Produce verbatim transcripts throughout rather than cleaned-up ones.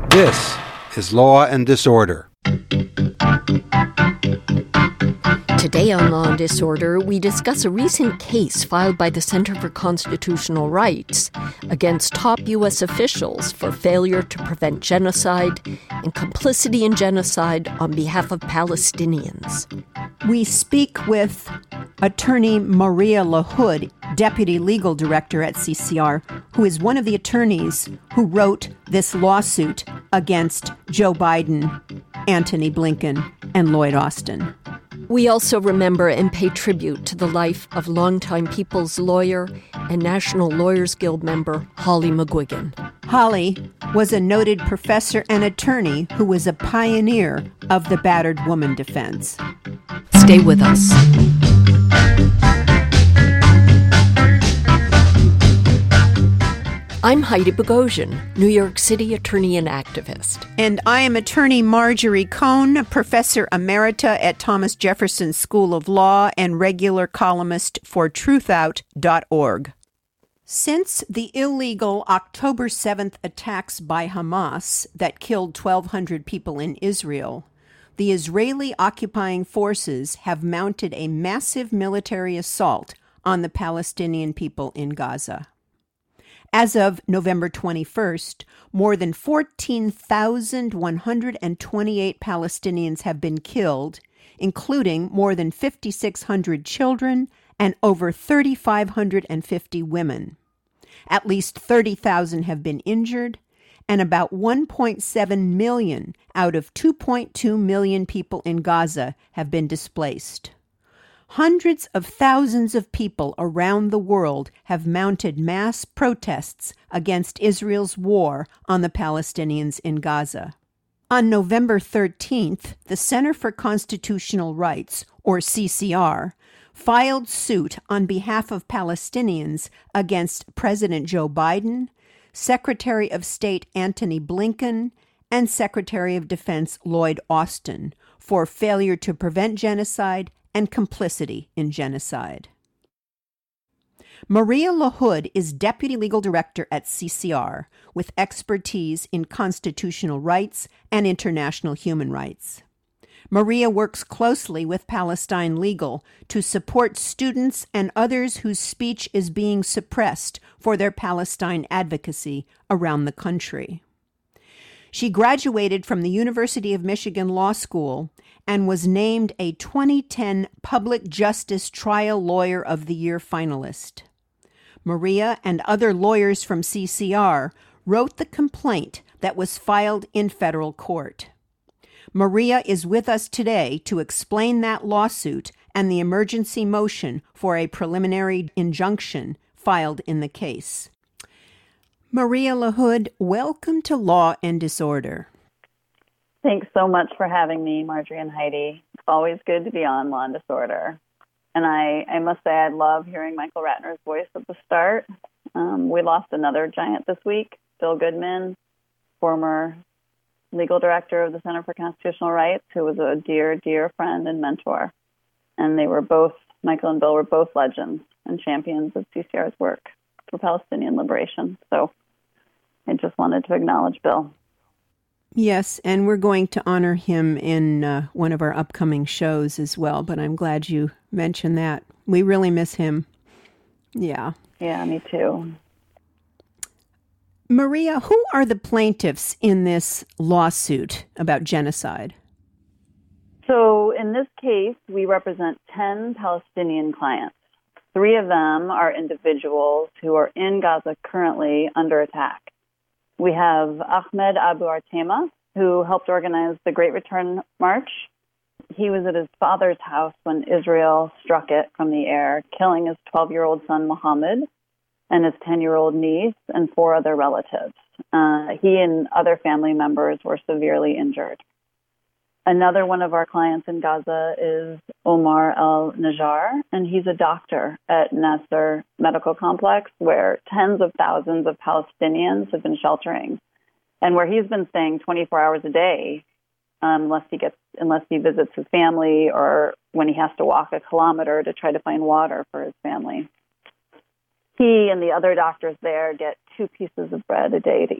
This is Law and Disorder. Today on Law and Disorder, we discuss a recent case filed by the Center for Constitutional Rights against top U S officials for failure to prevent genocide and complicity in genocide on behalf of Palestinians. We speak with attorney Maria LaHood, Deputy Legal Director at C C R, who is one of the attorneys who wrote this lawsuit against Joe Biden, Antony Blinken, and Lloyd Austin. We also remember and pay tribute to the life of longtime People's Lawyer and National Lawyers Guild member Holly McGuigan. Holly was a noted professor and attorney who was a pioneer of the battered woman defense. Stay with us. I'm Heidi Bogosian, New York City attorney and activist. And I am attorney Marjorie Cohn, professor emerita at Thomas Jefferson School of Law and regular columnist for truth out dot org. Since the illegal October seventh attacks by Hamas that killed twelve hundred people in Israel, the Israeli occupying forces have mounted a massive military assault on the Palestinian people in Gaza. As of November twenty-first, more than fourteen thousand one hundred twenty-eight Palestinians have been killed, including more than five thousand six hundred children and over three thousand five hundred fifty women. At least thirty thousand have been injured, and about one point seven million out of two point two million people in Gaza have been displaced. Hundreds of thousands of people around the world have mounted mass protests against Israel's war on the Palestinians in Gaza. On November thirteenth, the Center for Constitutional Rights, or C C R, filed suit on behalf of Palestinians against President Joe Biden, Secretary of State Antony Blinken, and Secretary of Defense Lloyd Austin for failure to prevent genocide and complicity in genocide. Maria LaHood is Deputy Legal Director at C C R with expertise in constitutional rights and international human rights. Maria works closely with Palestine Legal to support students and others whose speech is being suppressed for their Palestine advocacy around the country. She graduated from the University of Michigan Law School and was named a twenty ten Public Justice Trial Lawyer of the Year finalist. Maria and other lawyers from C C R wrote the complaint that was filed in federal court. Maria is with us today to explain that lawsuit and the emergency motion for a preliminary injunction filed in the case. Maria LaHood, welcome to Law and Disorder. Thanks so much for having me, Marjorie and Heidi. It's always good to be on Law and Disorder. And I, I must say I love hearing Michael Ratner's voice at the start. Um, we lost another giant this week, Bill Goodman, former legal director of the Center for Constitutional Rights, who was a dear, dear friend and mentor. And they were both, Michael and Bill were both legends and champions of C C R's work for Palestinian liberation. So I just wanted to acknowledge Bill. Yes, and we're going to honor him in uh, one of our upcoming shows as well, but I'm glad you mentioned that. We really miss him. Yeah. Yeah, me too. Maria, who are the plaintiffs in this lawsuit about genocide? So in this case, we represent ten Palestinian clients. Three of them are individuals who are in Gaza currently under attack. We have Ahmed Abu Artema, who helped organize the Great Return March. He was at his father's house when Israel struck it from the air, killing his twelve-year-old son Mohammed and his ten-year-old niece and four other relatives. Uh, he and other family members were severely injured. Another one of our clients in Gaza is Omar al-Najjar, and he's a doctor at Nasser Medical Complex, where tens of thousands of Palestinians have been sheltering, and where he's been staying twenty-four hours a day, um, unless he gets, unless he visits his family or when he has to walk a kilometer to try to find water for his family. He and the other doctors there get two pieces of bread a day to eat.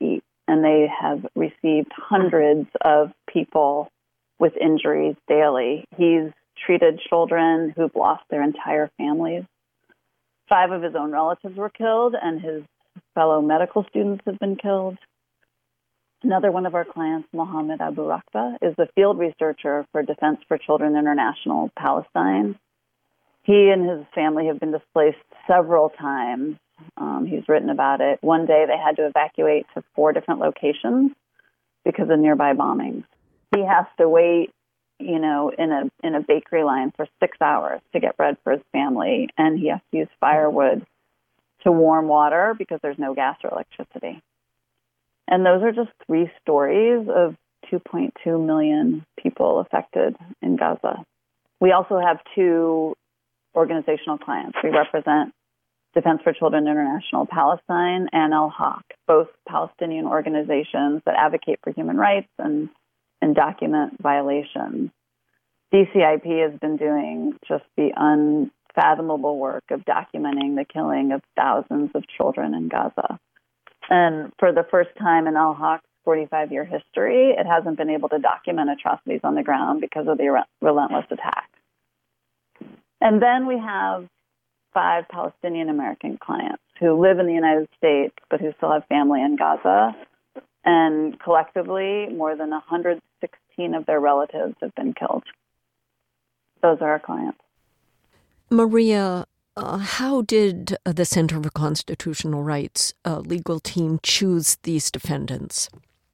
and they have received hundreds of people with injuries daily. He's treated children who've lost their entire families. Five of his own relatives were killed, and his fellow medical students have been killed. Another one of our clients, Mohammed Abu Rakba, is the field researcher for Defense for Children International Palestine. He and his family have been displaced several times. Um, he's written about it. One day they had to evacuate to four different locations because of nearby bombings. He has to wait, you know, in a in a bakery line for six hours to get bread for his family, and he has to use firewood to warm water because there's no gas or electricity. And those are just three stories of two point two million people affected in Gaza. We also have two organizational clients. We represent Defense for Children International Palestine and Al-Haq, both Palestinian organizations that advocate for human rights and, and document violations. D C I P has been doing just the unfathomable work of documenting the killing of thousands of children in Gaza. And for the first time in Al-Haq's forty-five-year history, it hasn't been able to document atrocities on the ground because of the re- relentless attack. And then we have five Palestinian American clients who live in the United States but who still have family in Gaza. And collectively, more than one hundred sixteen of their relatives have been killed. Those are our clients. Maria, uh, how did uh, the Center for Constitutional Rights uh, legal team choose these defendants?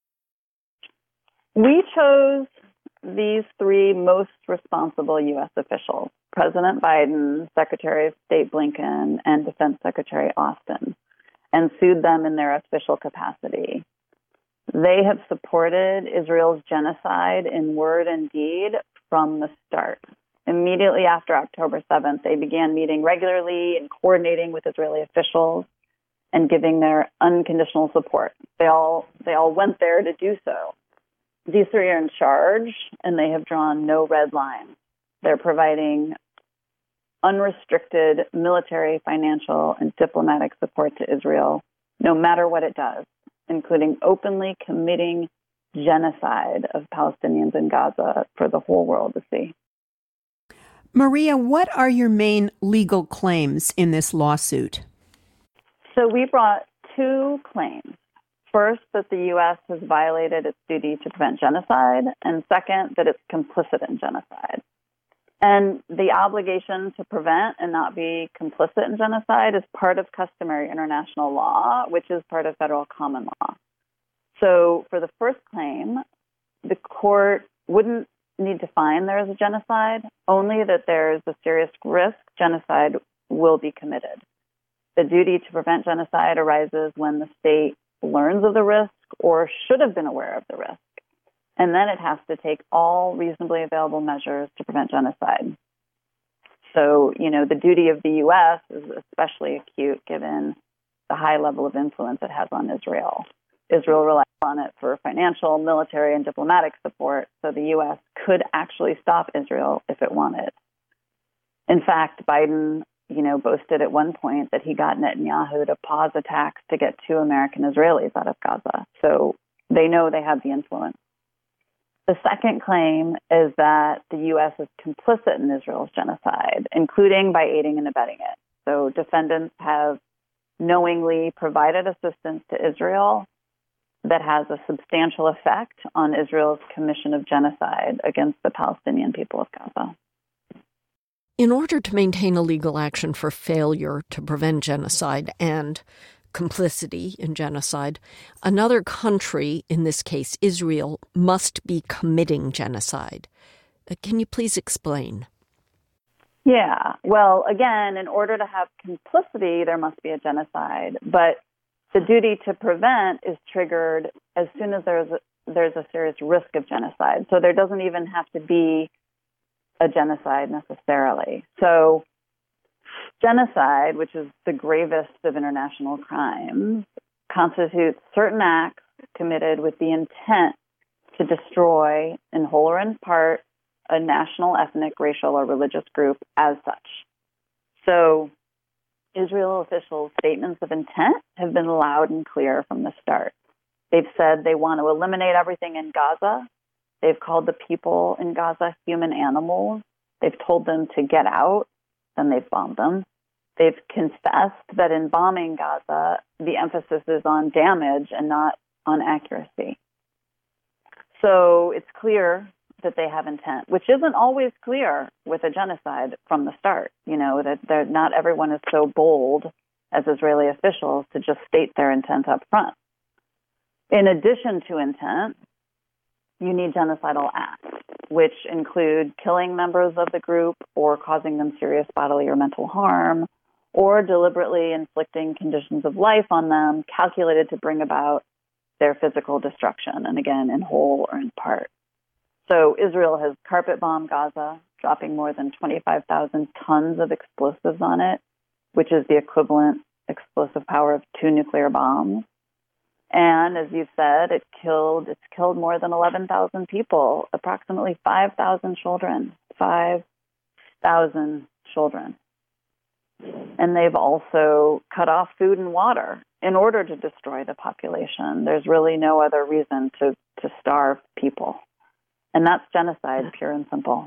We chose these three most responsible U S officials, President Biden, Secretary of State Blinken, and Defense Secretary Austin, and sued them in their official capacity. They have supported Israel's genocide in word and deed from the start. Immediately after October seventh, they began meeting regularly and coordinating with Israeli officials and giving their unconditional support. They all they all went there to do so. These three are in charge, and they have drawn no red lines. They're providing unrestricted military, financial, and diplomatic support to Israel, no matter what it does, including openly committing genocide of Palestinians in Gaza for the whole world to see. Maria, what are your main legal claims in this lawsuit? So we brought two claims. First, that the U S has violated its duty to prevent genocide, and second, that it's complicit in genocide. And the obligation to prevent and not be complicit in genocide is part of customary international law, which is part of federal common law. So for the first claim, the court wouldn't need to find there is a genocide, only that there is a serious risk genocide will be committed. The duty to prevent genocide arises when the state learns of the risk or should have been aware of the risk. And then it has to take all reasonably available measures to prevent genocide. So, you know, the duty of the U S is especially acute given the high level of influence it has on Israel. Israel relies on it for financial, military, and diplomatic support, so the U S could actually stop Israel if it wanted. In fact, Biden, you know, boasted at one point that he got Netanyahu to pause attacks to get two American Israelis out of Gaza. So they know they have the influence. The second claim is that the U S is complicit in Israel's genocide, including by aiding and abetting it. So defendants have knowingly provided assistance to Israel that has a substantial effect on Israel's commission of genocide against the Palestinian people of Gaza. In order to maintain a legal action for failure to prevent genocide and complicity in genocide, another country, in this case Israel, must be committing genocide. Uh, can you please explain? Yeah. Well, again, in order to have complicity, there must be a genocide. But the duty to prevent is triggered as soon as there's a, there's a serious risk of genocide. So there doesn't even have to be a genocide necessarily. So genocide, which is the gravest of international crimes, constitutes certain acts committed with the intent to destroy, in whole or in part, a national, ethnic, racial, or religious group as such. So Israel officials' statements of intent have been loud and clear from the start. They've said they want to eliminate everything in Gaza. They've called the people in Gaza human animals. They've told them to get out, then they've bombed them. They've confessed that in bombing Gaza, the emphasis is on damage and not on accuracy. So it's clear that they have intent, which isn't always clear with a genocide from the start. You know, that they're, not everyone is so bold as Israeli officials to just state their intent up front. In addition to intent, you need genocidal acts, which include killing members of the group or causing them serious bodily or mental harm, or deliberately inflicting conditions of life on them calculated to bring about their physical destruction, and again, in whole or in part. So Israel has carpet bombed Gaza, dropping more than twenty-five thousand tons of explosives on it, which is the equivalent explosive power of two nuclear bombs. And as you said, it killed, it's killed more than eleven thousand people, approximately five thousand children, five thousand children. And they've also cut off food and water in order to destroy the population. There's really no other reason to, to starve people. And that's genocide, pure and simple.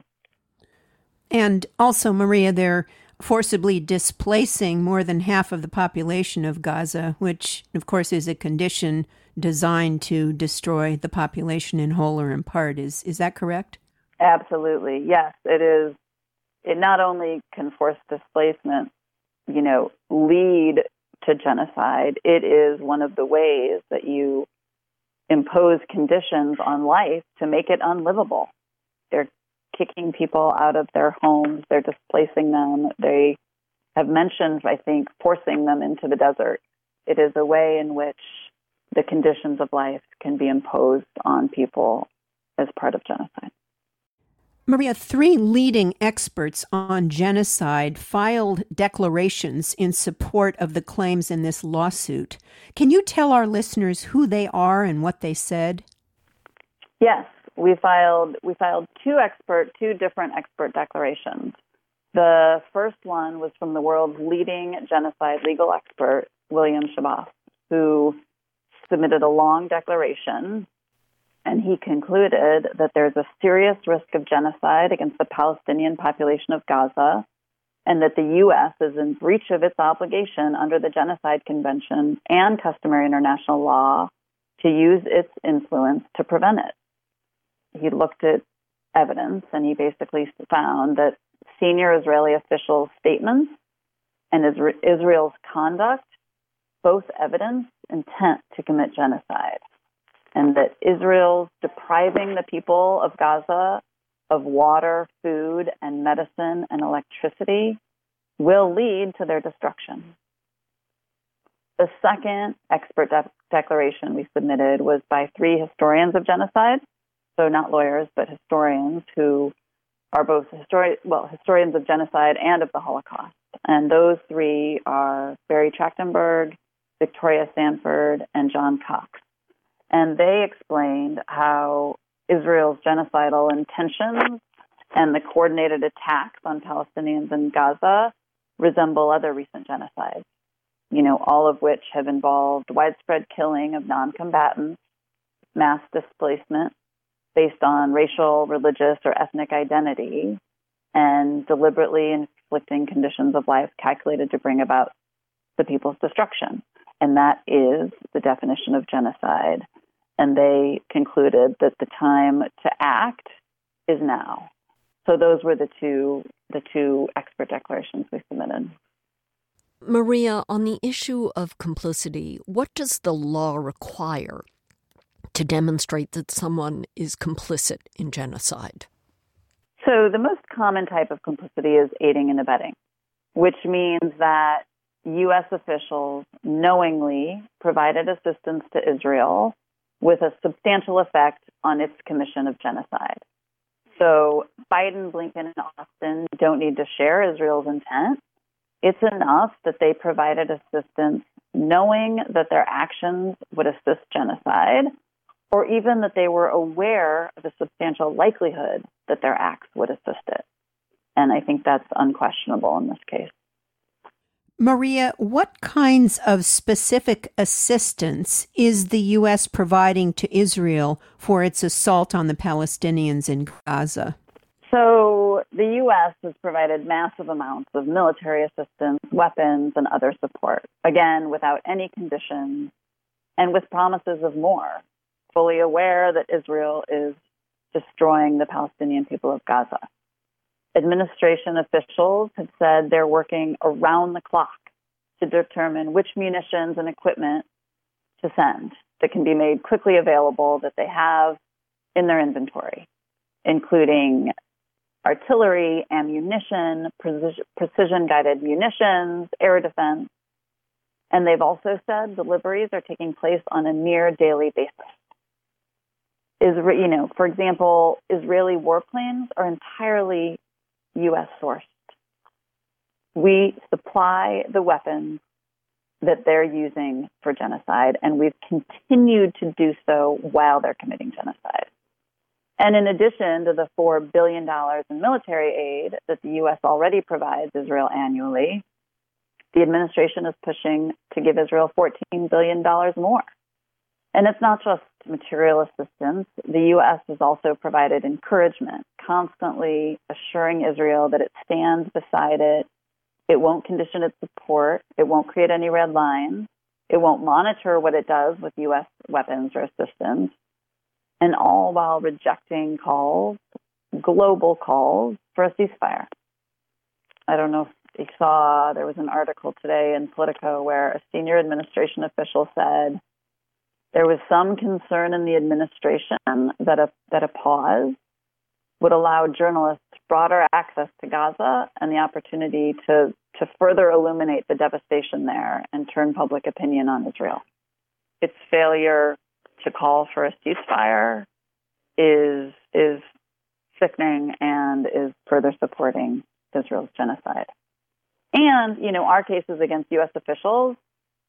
And also, Maria, they're forcibly displacing more than half of the population of Gaza, which, of course, is a condition designed to destroy the population in whole or in part. Is is that correct? Absolutely. Yes, it is. It not only can force displacement, you know, lead to genocide, it is one of the ways that you impose conditions on life to make it unlivable. They're kicking people out of their homes. They're displacing them. They have mentioned, I think, forcing them into the desert. It is a way in which the conditions of life can be imposed on people as part of genocide. Maria, three leading experts on genocide filed declarations in support of the claims in this lawsuit. Can you tell our listeners who they are and what they said? Yes. We filed we filed two expert, two different expert declarations. The first one was from the world's leading genocide legal expert, William Shabas, who submitted a long declaration, and he concluded that there's a serious risk of genocide against the Palestinian population of Gaza, and that the U S is in breach of its obligation under the Genocide Convention and customary international law to use its influence to prevent it. He looked at evidence, and he basically found that senior Israeli officials' statements and Israel's conduct both evidence intent to commit genocide, and that Israel's depriving the people of Gaza of water, food, and medicine and electricity will lead to their destruction. The second expert de- declaration we submitted was by three historians of genocide. So not lawyers, but historians who are both histori- well, historians of genocide and of the Holocaust. And those three are Barry Trachtenberg, Victoria Sanford, and John Cox. And they explained how Israel's genocidal intentions and the coordinated attacks on Palestinians in Gaza resemble other recent genocides, you know, all of which have involved widespread killing of non-combatants, mass displacement, based on racial, religious, or ethnic identity, and deliberately inflicting conditions of life calculated to bring about the people's destruction. And that is the definition of genocide. And they concluded that the time to act is now. So those were the two the two expert declarations we submitted. Maria, on the issue of complicity, what does the law require to demonstrate that someone is complicit in genocide? So the most common type of complicity is aiding and abetting, which means that U S officials knowingly provided assistance to Israel with a substantial effect on its commission of genocide. So Biden, Blinken, and Austin don't need to share Israel's intent. It's enough that they provided assistance knowing that their actions would assist genocide, or even that they were aware of a substantial likelihood that their acts would assist it. And I think that's unquestionable in this case. Maria, what kinds of specific assistance is the U S providing to Israel for its assault on the Palestinians in Gaza? So the U S has provided massive amounts of military assistance, weapons, and other support, again, without any conditions and with promises of more, fully aware that Israel is destroying the Palestinian people of Gaza. Administration officials have said they're working around the clock to determine which munitions and equipment to send that can be made quickly available that they have in their inventory, including artillery, ammunition, precision-guided munitions, air defense. And they've also said deliveries are taking place on a near daily basis. Isra- you know, for example, Israeli warplanes are entirely U S sourced. We supply the weapons that they're using for genocide, and we've continued to do so while they're committing genocide. And in addition to the four billion dollars in military aid that the U S already provides Israel annually, the administration is pushing to give Israel fourteen billion dollars more. And it's not just material assistance. The U S has also provided encouragement, constantly assuring Israel that it stands beside it. It won't condition its support. It won't create any red lines. It won't monitor what it does with U S weapons or assistance. And all while rejecting calls, global calls, for a ceasefire. I don't know if you saw, there was an article today in Politico where a senior administration official said there was some concern in the administration that a, that a pause would allow journalists broader access to Gaza and the opportunity to, to further illuminate the devastation there and turn public opinion on Israel. Its failure to call for a ceasefire is is sickening and is further supporting Israel's genocide. And, you know, our case is against U S officials,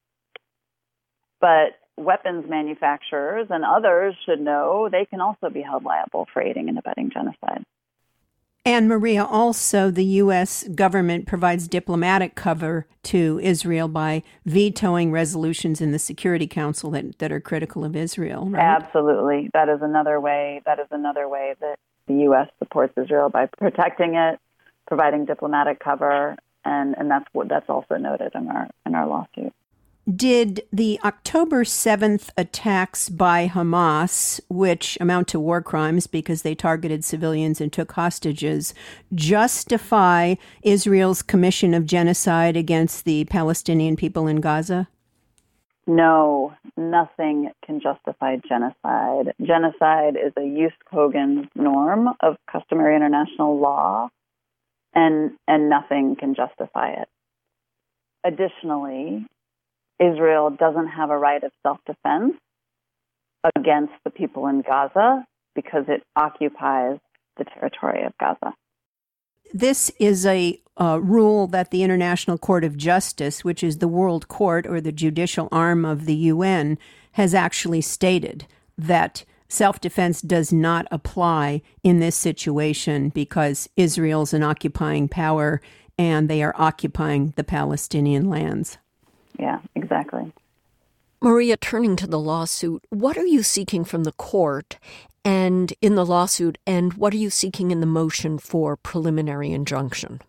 but weapons manufacturers and others should know they can also be held liable for aiding and abetting genocide. And Maria, also the U S government provides diplomatic cover to Israel by vetoing resolutions in the Security Council that, that are critical of Israel, right? Absolutely. That is another way, that is another way that the U S supports Israel, by protecting it, providing diplomatic cover, and, and that's what that's also noted in our in our lawsuit. Did the October seventh attacks by Hamas, which amount to war crimes because they targeted civilians and took hostages, justify Israel's commission of genocide against the Palestinian people in Gaza? No, nothing can justify genocide. Genocide is a jus cogens norm of customary international law, and and nothing can justify it. Additionally, Israel doesn't have a right of self-defense against the people in Gaza because it occupies the territory of Gaza. This is a uh, rule that the International Court of Justice, which is the world court or the judicial arm of the U N, has actually stated that self-defense does not apply in this situation because Israel's an occupying power and they are occupying the Palestinian lands. Yeah, exactly. Maria, turning to the lawsuit, what are you seeking from the court and in the lawsuit, and what are you seeking in the motion for preliminary injunction?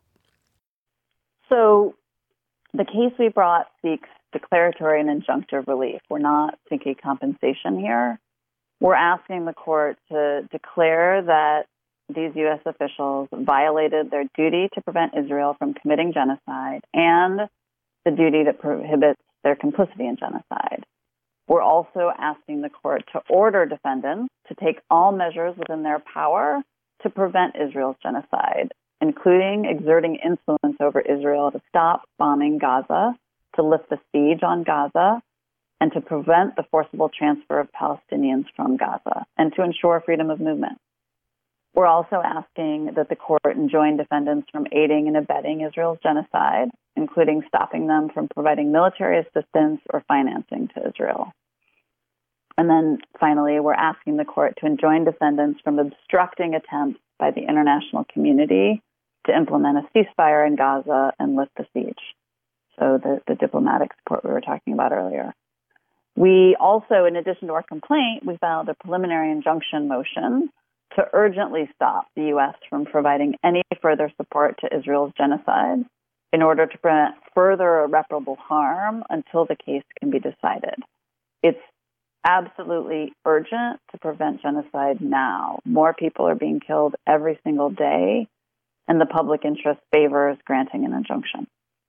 So the case we brought seeks declaratory and injunctive relief. We're not seeking compensation here. We're asking the court to declare that these U S officials violated their duty to prevent Israel from committing genocide and the duty that prohibits their complicity in genocide. We're also asking the court to order defendants to take all measures within their power to prevent Israel's genocide, including exerting influence over Israel to stop bombing Gaza, to lift the siege on Gaza, and to prevent the forcible transfer of Palestinians from Gaza, and to ensure freedom of movement. We're also asking that the court enjoin defendants from aiding and abetting Israel's genocide, including stopping them from providing military assistance or financing to Israel. And then finally, we're asking the court to enjoin defendants from obstructing attempts by the international community to implement a ceasefire in Gaza and lift the siege. so the, the diplomatic support we were talking about earlier. We also, in addition to our complaint, we filed a preliminary injunction motion to urgently stop the U S from providing any further support to Israel's genocide in order to prevent further irreparable harm until the case can be decided. It's absolutely urgent to prevent genocide now. More people are being killed every single day, and the public interest favors granting an injunction.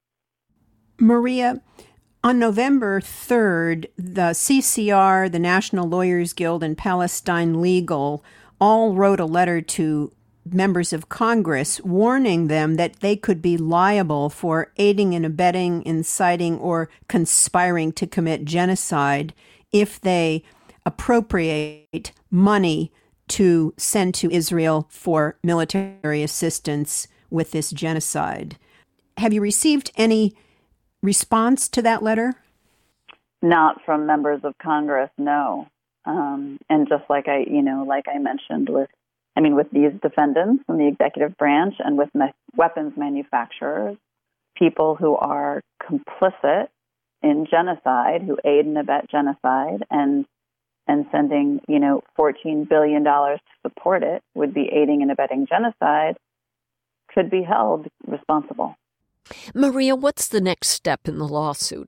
Maria, on November third, the C C R, the National Lawyers Guild, and Palestine Legal all wrote a letter to members of Congress warning them that they could be liable for aiding and abetting, inciting, or conspiring to commit genocide if they appropriate money to send to Israel for military assistance with this genocide. Have you received any response to that letter? Not from members of Congress, no. Um, and just like I, you know, like I mentioned with, I mean, with these defendants in the executive branch and with me- weapons manufacturers, people who are complicit in genocide, who aid and abet genocide, and and sending, you know, fourteen billion dollars to support it would be aiding and abetting genocide, could be held responsible. Maria, what's the next step in the lawsuit?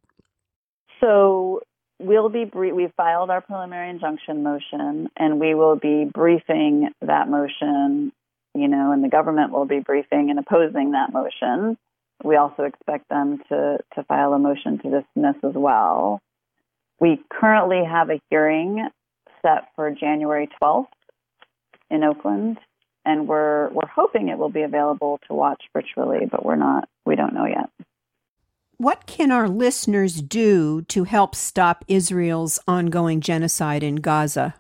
So we'll be brie- we filed our preliminary injunction motion, and we will be briefing that motion, you know, and the government will be briefing and opposing that motion. We also expect them to, to file a motion to dismiss as well. We currently have a hearing set for January twelfth in Oakland, and we're we're hoping it will be available to watch virtually, but we're not, we don't know yet. What can our listeners do to help stop Israel's ongoing genocide in Gaza?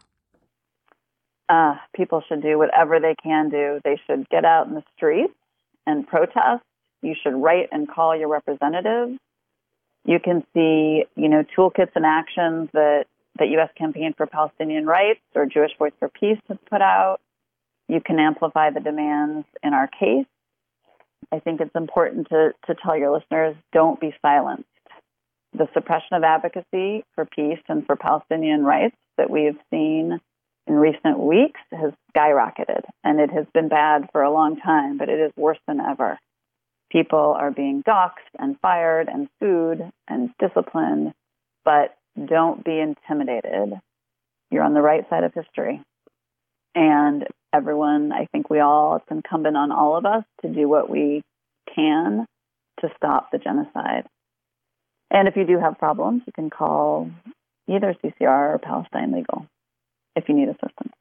Uh, people should do whatever they can do. They should get out in the streets and protest. You should write and call your representatives. You can see, you know, toolkits and actions that, that U S Campaign for Palestinian Rights or Jewish Voice for Peace has put out. You can amplify the demands in our case. I think it's important to, to tell your listeners, don't be silenced. The suppression of advocacy for peace and for Palestinian rights that we have seen in recent weeks has skyrocketed, and it has been bad for a long time, but it is worse than ever. People are being doxxed and fired and sued and disciplined, but don't be intimidated. You're on the right side of history. And everyone, I think we all, it's incumbent on all of us to do what we can to stop the genocide. And if you do have problems, you can call either C C R or Palestine Legal if you need assistance.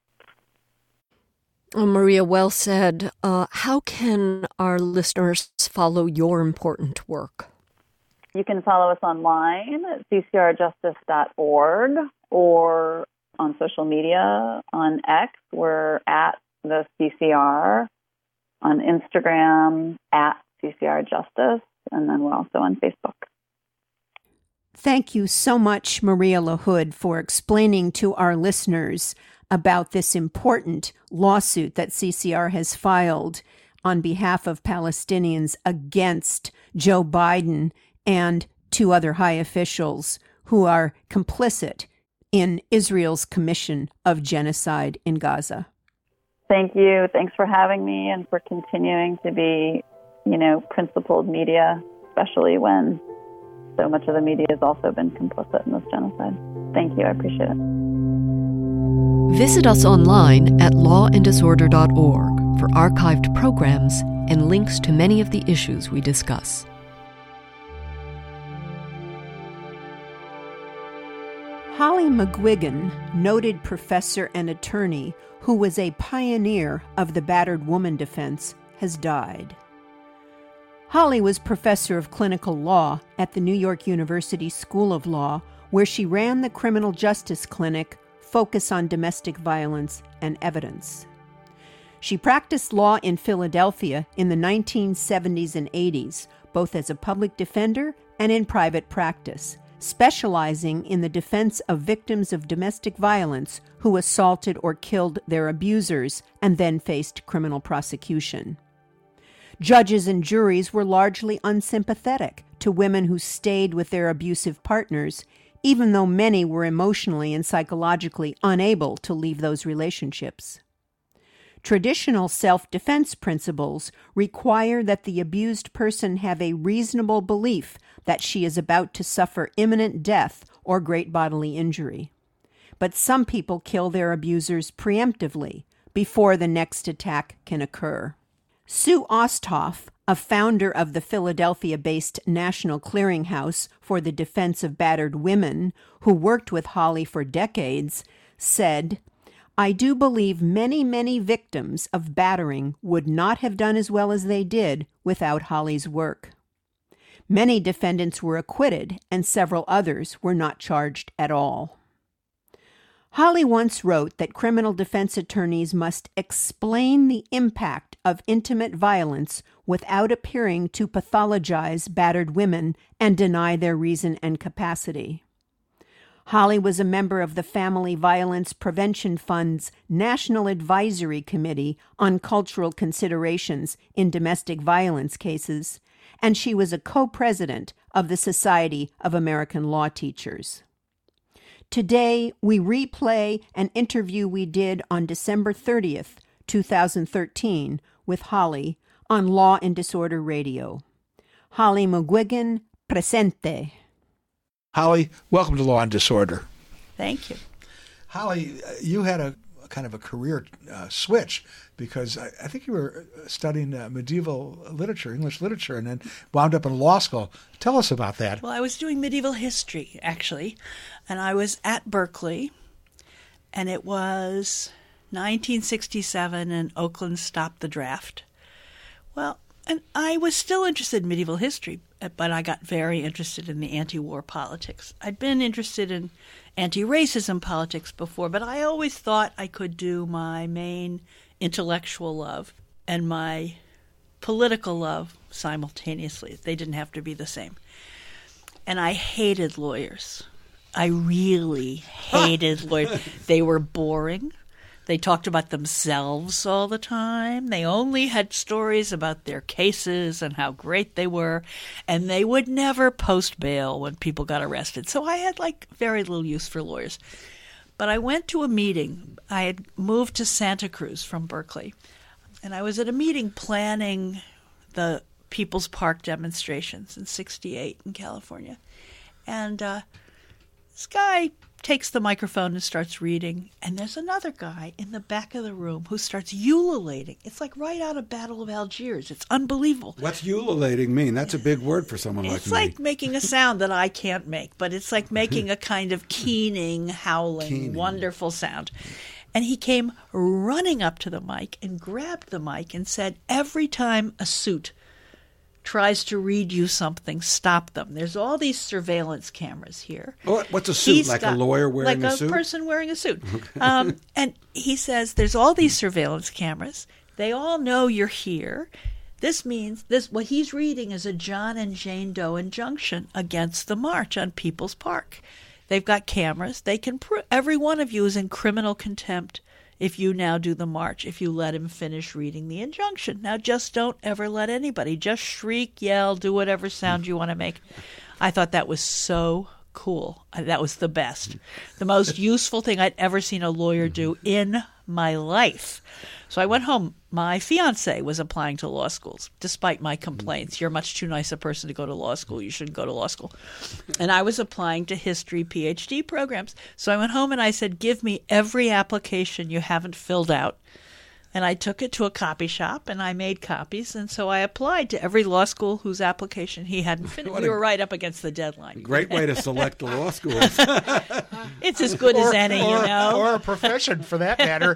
Oh, Maria, well said. Uh, how can our listeners follow your important work? You can follow us online at c c r justice dot org or on social media. On X, we're at the C C R. On Instagram, at C C R Justice. And then we're also on Facebook. Thank you so much, Maria LaHood, for explaining to our listeners about this important lawsuit that C C R has filed on behalf of Palestinians against Joe Biden and two other high officials who are complicit in Israel's commission of genocide in Gaza. Thank you. Thanks for having me and for continuing to be, you know, principled media, especially when so much of the media has also been complicit in this genocide. Thank you. I appreciate it. Visit us online at law and disorder dot org for archived programs and links to many of the issues we discuss. Holly McGuigan, noted professor and attorney who was a pioneer of the battered woman defense, has died. Holly was professor of clinical law at the New York University School of Law, where she ran the criminal justice clinic Focus on Domestic Violence and Evidence. She practiced law in Philadelphia in the nineteen seventies and eighties, both as a public defender and in private practice, specializing in the defense of victims of domestic violence who assaulted or killed their abusers and then faced criminal prosecution. Judges and juries were largely unsympathetic to women who stayed with their abusive partners, even though many were emotionally and psychologically unable to leave those relationships. Traditional self-defense principles require that the abused person have a reasonable belief that she is about to suffer imminent death or great bodily injury. But some people kill their abusers preemptively, before the next attack can occur. Sue Osthoff, a founder of the Philadelphia-based National Clearinghouse for the Defense of Battered Women, who worked with Holly for decades, said, "I do believe many, many victims of battering would not have done as well as they did without Holly's work." Many defendants were acquitted, and several others were not charged at all. Holly once wrote that criminal defense attorneys must explain the impact of intimate violence without appearing to pathologize battered women and deny their reason and capacity. Holly was a member of the Family Violence Prevention Fund's National Advisory Committee on Cultural Considerations in Domestic Violence Cases, and she was a co-president of the Society of American Law Teachers. Today, we replay an interview we did on December thirtieth, two thousand thirteen, with Holly on Law and Disorder Radio. Holly McGuigan, presente. Holly, welcome to Law and Disorder. Thank you. Holly, you had a kind of a career uh, switch because I, I think you were studying uh, medieval literature, English literature, and then wound up in law school. Tell us about that. Well, I was doing medieval history, actually, and I was at Berkeley, and it was nineteen sixty-seven, and Oakland stopped the draft. Well, and I was still interested in medieval history, but I got very interested in the anti-war politics. I'd been interested in anti-racism politics before, but I always thought I could do my main intellectual love and my political love simultaneously. They didn't have to be the same. And I hated lawyers. I really hated lawyers. They were boring. They talked about themselves all the time. They only had stories about their cases and how great they were, and they would never post bail when people got arrested. So I had, like, very little use for lawyers. But I went to a meeting. I had moved to Santa Cruz from Berkeley, and I was at a meeting planning the People's Park demonstrations in sixty-eight in California. And uh, this guy takes the microphone and starts reading, and there's another guy in the back of the room who starts ululating. It's like right out of Battle of Algiers. It's unbelievable. What's ululating mean? That's a big word for someone like me. It's like making a sound that I can't make, but it's like making a kind of keening, howling, keening. Wonderful sound. And he came running up to the mic and grabbed the mic and said, every time a suit tries to read you something, stop them. There's all these surveillance cameras here. Oh, what's a suit? He's like got, a lawyer wearing like a suit? Like a person wearing a suit. Okay. Um, and he says, there's all these surveillance cameras. They all know you're here. This means this. What he's reading is a John and Jane Doe injunction against the march on People's Park. They've got cameras. They can prove every one of you is in criminal contempt if you now do the march, if you let him finish reading the injunction. Now, just don't ever let anybody. Just shriek, yell, do whatever sound you want to make. I thought that was so cool. That was the best. The most useful thing I'd ever seen a lawyer do in my life. So I went home. My fiancé was applying to law schools, despite my complaints. You're much too nice a person to go to law school. You shouldn't go to law school. And I was applying to history P H D programs. So I went home and I said, give me every application you haven't filled out. And I took it to a copy shop, and I made copies. And so I applied to every law school whose application he hadn't finished. We were right up against the deadline. Great way to select the law schools. It's as good or, as any, or, you know. Or a profession, for that matter.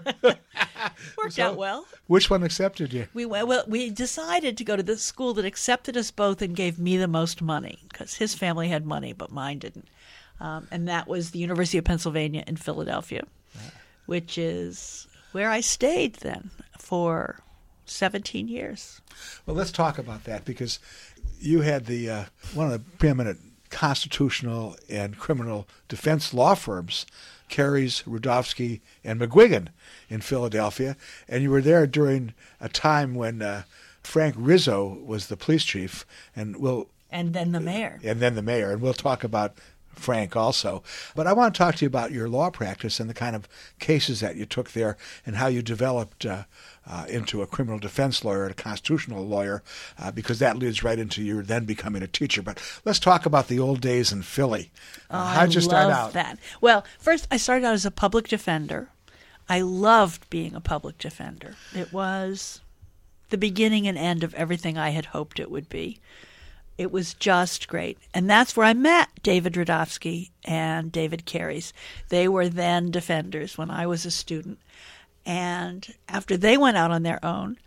Worked so, out well. Which one accepted you? We went, well, we decided to go to the school that accepted us both and gave me the most money, because his family had money, but mine didn't. Um, and that was the University of Pennsylvania in Philadelphia, wow. which is where I stayed then for seventeen years. Well, let's talk about that, because you had the uh, one of the preeminent constitutional and criminal defense law firms, Carey's, Rudofsky, and McGuigan in Philadelphia, and you were there during a time when uh, Frank Rizzo was the police chief, and we'll And then the mayor. And then the mayor. And we'll talk about Frank also. But I want to talk to you about your law practice and the kind of cases that you took there and how you developed uh, uh, into a criminal defense lawyer and a constitutional lawyer, uh, because that leads right into you then becoming a teacher. But let's talk about the old days in Philly. Uh, oh, how'd you I start love out? that. Well, first I started out as a public defender. I loved being a public defender. It was the beginning and end of everything I had hoped it would be. It was just great. And that's where I met David Rudofsky and David Carries. They were then defenders when I was a student. And after they went out on their own,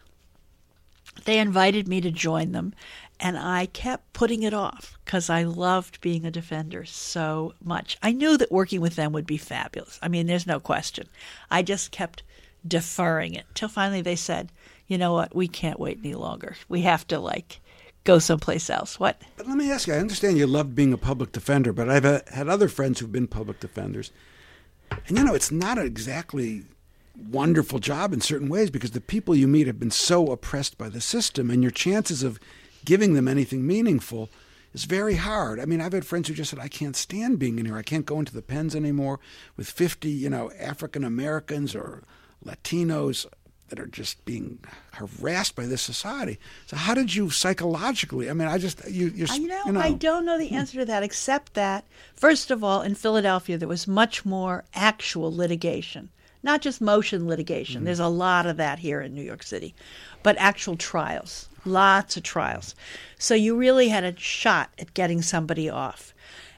they invited me to join them. And I kept putting it off because I loved being a defender so much. I knew that working with them would be fabulous. I mean, there's no question. I just kept deferring it till finally they said, you know what, we can't wait any longer. We have to, like, go someplace else. What? But let me ask you, I understand you loved being a public defender, but I've uh, had other friends who've been public defenders. And, you know, it's not exactly wonderful job in certain ways because the people you meet have been so oppressed by the system, and your chances of giving them anything meaningful is very hard. I mean, I've had friends who just said, I can't stand being in here. I can't go into the pens anymore with fifty, you know, African Americans or Latinos that are just being harassed by this society. So how did you psychologically, I mean, I just, you, you're, I know, you know. I don't know the answer to that, except that, first of all, in Philadelphia, there was much more actual litigation, not just motion litigation. Mm-hmm. There's a lot of that here in New York City, but actual trials, lots of trials. So you really had a shot at getting somebody off.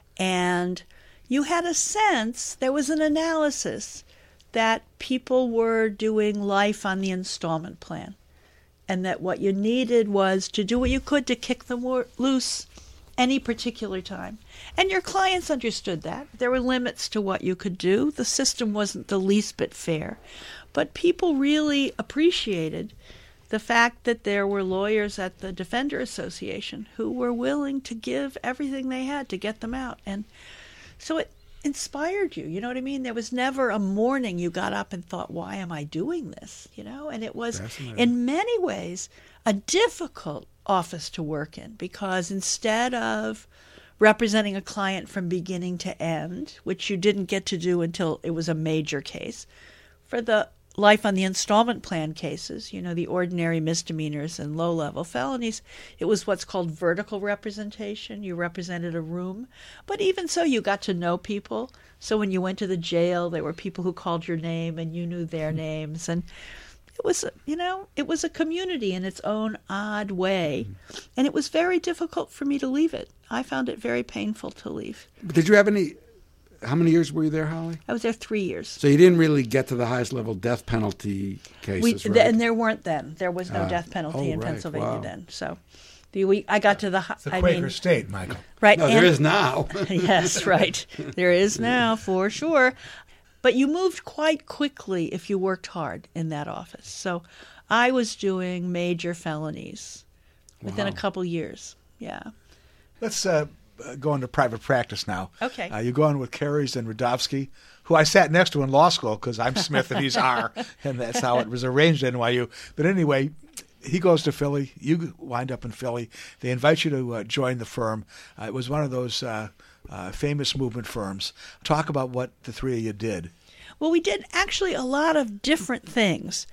And you had a sense, there was an analysis that people were doing life on the installment plan, and that what you needed was to do what you could to kick them loose any particular time. And your clients understood that. There were limits to what you could do. The system wasn't the least bit fair. But people really appreciated the fact that there were lawyers at the Defender Association who were willing to give everything they had to get them out. And so it inspired you, you know what I mean? There was never a morning you got up and thought, why am I doing this? You know, and it was in many ways a difficult office to work in, because instead of representing a client from beginning to end, which you didn't get to do until it was a major case, for the life on the installment plan cases, you know, the ordinary misdemeanors and low-level felonies, it was what's called vertical representation. You represented a room. But even so, you got to know people. So when you went to the jail, there were people who called your name and you knew their names. And it was, you know, it was a community in its own odd way. And it was very difficult for me to leave it. I found it very painful to leave. But did you have any... How many years were you there, Holly? I was there three years. So you didn't really get to the highest level death penalty cases, we, right? th- and there weren't then. There was no uh, death penalty oh, in right. Pennsylvania Wow. then. So the, we, I got to the... It's the I Quaker mean, state, Michael. Right. No, and, there is now. Yes, right. There is now, for sure. But you moved quite quickly if you worked hard in that office. So I was doing major felonies within Wow. a couple years. Yeah. Let's uh, go into private practice now. Okay. Uh, you go on with Carries and Rudofsky, who I sat next to in law school because I'm Smith and he's R, and that's how it was arranged at N Y U. But anyway, he goes to Philly. You wind up in Philly. They invite you to uh, join the firm. Uh, it was one of those uh, uh, famous movement firms. Talk about what the three of you did. Well, we did actually a lot of different things.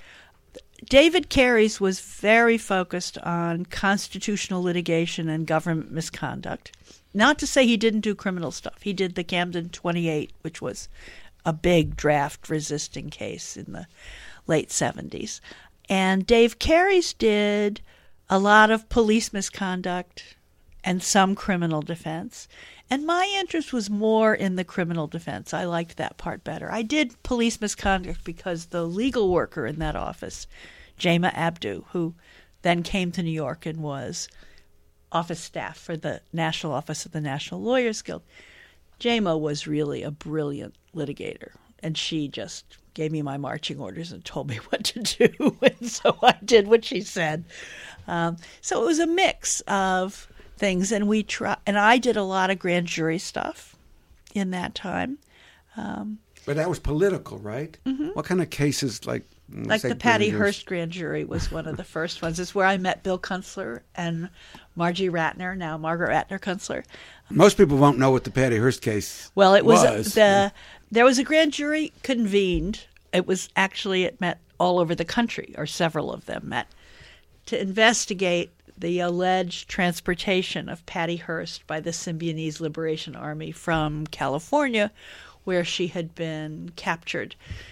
David Carries was very focused on constitutional litigation and government misconduct. Not to say he didn't do criminal stuff. He did the Camden twenty-eight, which was a big draft resisting case in the late seventies. And Dave Carries did a lot of police misconduct and some criminal defense. And my interest was more in the criminal defense. I liked that part better. I did police misconduct because the legal worker in that office, Jema Abdu, who then came to New York and was office staff for the National Office of the National Lawyers Guild, Jema was really a brilliant litigator. And she just gave me my marching orders and told me what to do. And so I did what she said. Um, so it was a mix of things, and we try, and I did a lot of grand jury stuff in that time. Um, But that was political, right? Mm-hmm. What kind of cases, like, Like the Patty Hearst grand jury was one of the first ones. It's where I met Bill Kunstler and Margie Ratner, now Margaret Ratner Kunstler. Most people won't know what the Patty Hearst case Well, it was, was. the there was a grand jury convened. It was actually, it met all over the country, or several of them met, to investigate the alleged transportation of Patty Hearst by the Symbionese Liberation Army from California, where she had been captured,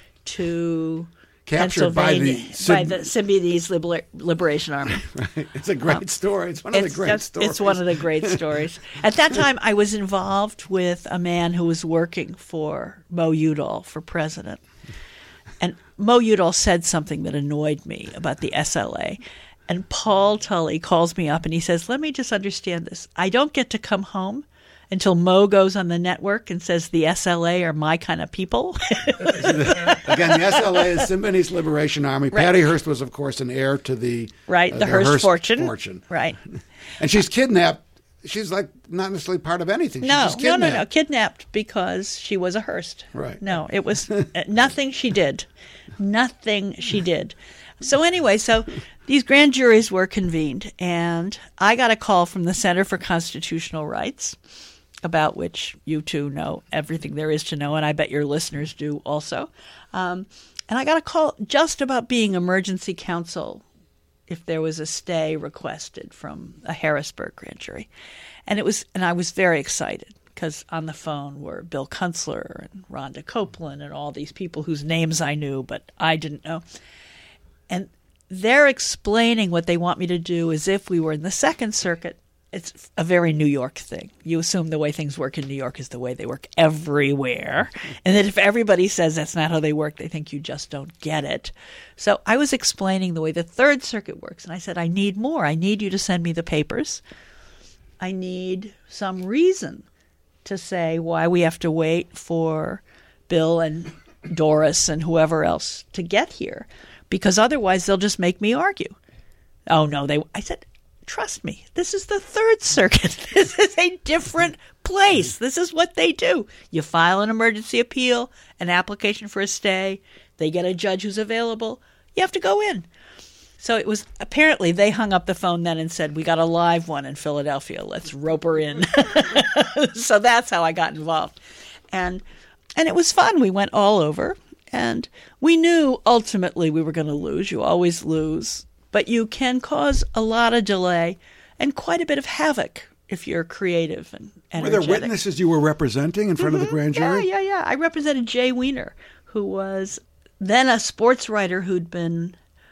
to captured by the, by the Symbionese Liber- Liberation Army. Right. It's a great um, story. It's one of it's, the great stories. It's one of the great stories. At that time, I was involved with a man who was working for Mo Udall for president. And Mo Udall said something that annoyed me about the S L A. And Paul Tully calls me up and he says, let me just understand this. I don't get to come home until Mo goes on the network and says the S L A are my kind of people. Again, the S L A is Symbionese Liberation Army. Right. Patty Hearst was, of course, an heir to the right uh, the Hearst, Hearst fortune. fortune. Right. And she's kidnapped. She's like not necessarily part of anything. She's No, just no, kidnapped. no, no. Kidnapped because she was a Hearst. Right. No, it was nothing she did. Nothing she did. So anyway, so these grand juries were convened, and I got a call from the Center for Constitutional Rights, about which you two know everything there is to know, and I bet your listeners do also. Um, and I got a call just about being emergency counsel if there was a stay requested from a Harrisburg grand jury. And it was, and I was very excited because on the phone were Bill Kunstler and Rhonda Copeland and all these people whose names I knew, but I didn't know. And they're explaining what they want me to do as if we were in the Second Circuit. It's a very New York thing. You assume the way things work in New York is the way they work everywhere. And that if everybody says that's not how they work, they think you just don't get it. So I was explaining the way the Third Circuit works. And I said, I need more. I need you to send me the papers. I need some reason to say why we have to wait for Bill and Doris and whoever else to get here. Because otherwise they'll just make me argue. Oh, no. they. I said, trust me, this is the Third Circuit. This is a different place. This is what they do. You file an emergency appeal, an application for a stay. They get a judge who's available. You have to go in. So it was apparently they hung up the phone then and said, we got a live one in Philadelphia. Let's rope her in. So that's how I got involved. And and it was fun. We went all over. And we knew ultimately we were going to lose. You always lose. But you can cause a lot of delay and quite a bit of havoc if you're creative and energetic. Were there witnesses you were representing in front mm-hmm. of the grand jury? Yeah, yeah, yeah. I represented Jay Weiner, who was then a sports writer who'd been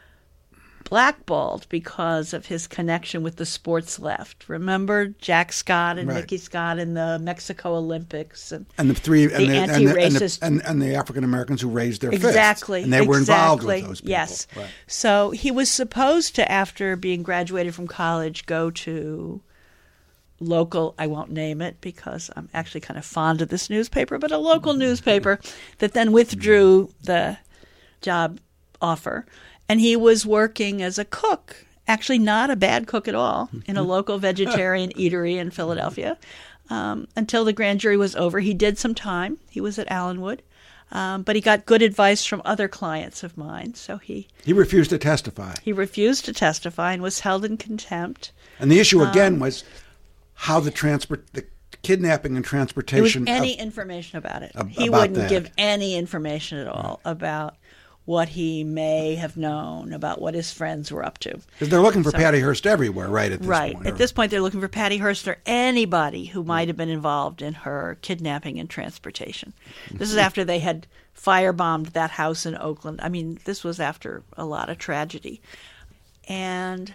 blackballed because of his connection with the sports left. Remember Jack Scott and right. Mickey Scott in the Mexico Olympics and and the three the and the, anti-racist and, the, and, the, and, and the African Americans who raised their exactly, fists, and they were involved exactly. with those people. Yes. Right. So he was supposed to, after being graduated from college, go to local, I won't name it because I'm actually kind of fond of this newspaper, but a local newspaper that then withdrew the job offer. And he was working as a cook, actually not a bad cook at all, in a local vegetarian eatery in Philadelphia. Um, until the grand jury was over, he did some time. He was at Allenwood. Um, but he got good advice from other clients of mine. So he He refused to testify. he refused to testify and was held in contempt. And the issue again Um, was how the transport, the kidnapping and There was transportation. any of, information about it. ab- he about wouldn't that. give any information at all about what he may have known, about what his friends were up to. Because they're looking for So- Patty Hearst everywhere, right at this Right. point. At this point, they're looking for Patty Hearst or anybody who might have been involved in her kidnapping and transportation. This is after they had firebombed that house in Oakland. I mean, this was after a lot of tragedy. And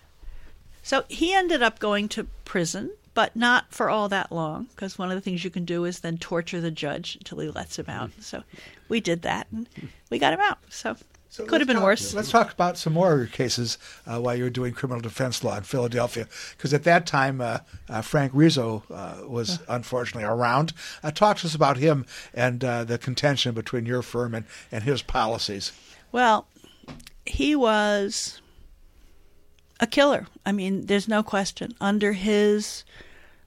so he ended up going to prison, but not for all that long, because one of the things you can do is then torture the judge until he lets him out. So we did that, and we got him out. So, So could have let's been talk- worse. Let's talk about some more cases uh, while you were doing criminal defense law in Philadelphia, because at that time uh, uh, Frank Rizzo uh, was unfortunately around. Uh, talk to us about him and uh, the contention between your firm and, and his policies. Well, he was a killer. I mean, there's no question. Under his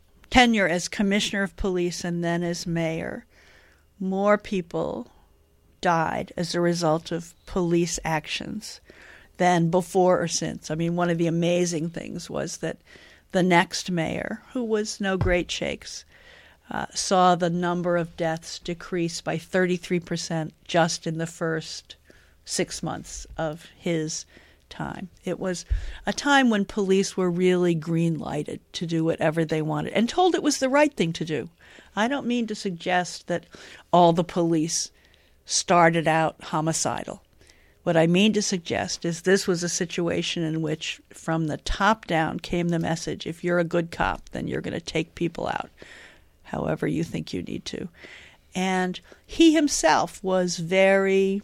tenure as commissioner of police and then as mayor, more people died as a result of police actions than before or since. I mean, one of the amazing things was that the next mayor, who was no great shakes, uh, saw the number of deaths decrease by thirty-three percent just in the first six months of his time. It was a time when police were really green-lighted to do whatever they wanted and told it was the right thing to do. I don't mean to suggest that all the police started out homicidal. What I mean to suggest is this was a situation in which from the top down came the message, if you're a good cop, then you're going to take people out however you think you need to. And he himself was very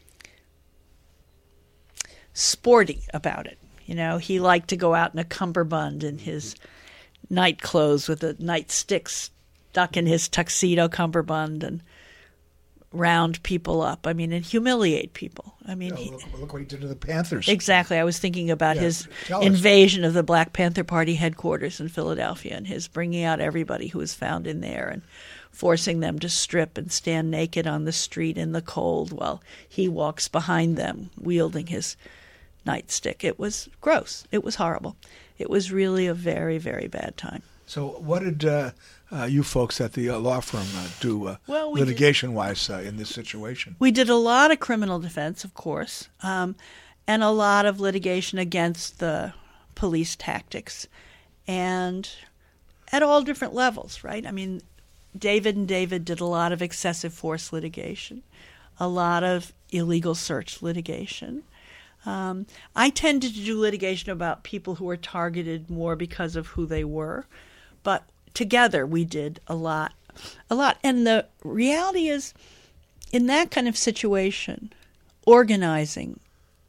sporty about it. You know, he liked to go out in a cummerbund in his night clothes with a nightstick stuck in his tuxedo cummerbund and round people up. I mean, and humiliate people. I mean, Yeah, he, look, look what he did to the Panthers. exactly. I was thinking about Yeah, his tell us. invasion of the Black Panther Party headquarters in Philadelphia and his bringing out everybody who was found in there and forcing them to strip and stand naked on the street in the cold while he walks behind them wielding his nightstick. It was gross. It was horrible. It was really a very, very bad time. So what did uh, uh, you folks at the uh, law firm uh, do uh, Well, we did- litigation-wise uh, in this situation? We did a lot of criminal defense, of course, um, and a lot of litigation against the police tactics, and at all different levels, right? I mean, David and David did a lot of excessive force litigation, a lot of illegal search litigation. Um, I tended to do litigation about people who were targeted more because of who they were, but together we did a lot, a lot. And the reality is, in that kind of situation, organizing